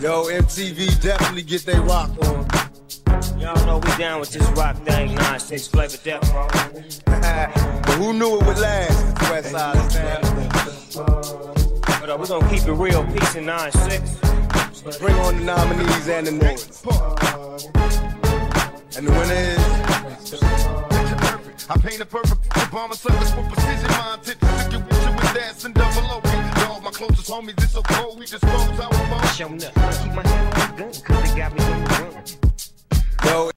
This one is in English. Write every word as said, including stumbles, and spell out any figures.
Yo, M T V definitely get they rock on. Y'all know we down with this rock thing, nine six flavor death row. But who knew it would last? West Side Stand. But uh, we gonna keep it real, peace in nine six. Bring on the nominees and the noise. And the winner is... I paint a perfect bomber service for precision mind tip to get with you with that and double O. All my closest homies, it's so cold, we just close our phone. Showing up, keep my hand on the gun, cause they got me in the room. Yo,